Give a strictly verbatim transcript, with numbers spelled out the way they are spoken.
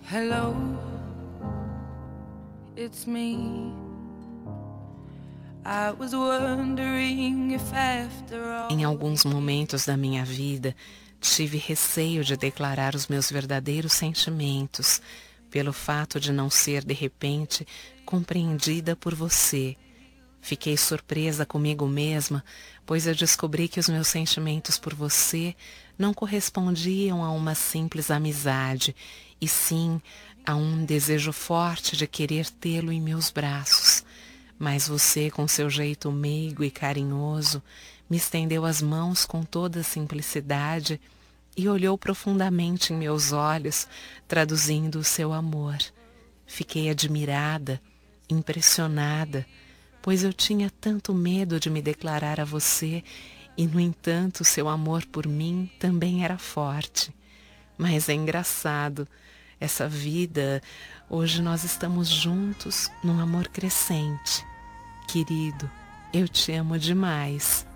Hello, it's me. I was wondering if after all... Em alguns momentos da minha vida, tive receio de declarar os meus verdadeiros sentimentos, pelo fato de não ser, de repente, compreendida por você. Fiquei surpresa comigo mesma, pois eu descobri que os meus sentimentos por você não correspondiam a uma simples amizade, e sim a um desejo forte de querer tê-lo em meus braços. Mas você, com seu jeito meigo e carinhoso, me estendeu as mãos com toda a simplicidade e olhou profundamente em meus olhos, traduzindo o seu amor. Fiquei admirada, impressionada, pois eu tinha tanto medo de me declarar a você e, no entanto, seu amor por mim também era forte. Mas é engraçado, essa vida, hoje nós estamos juntos num amor crescente. Querido, eu te amo demais.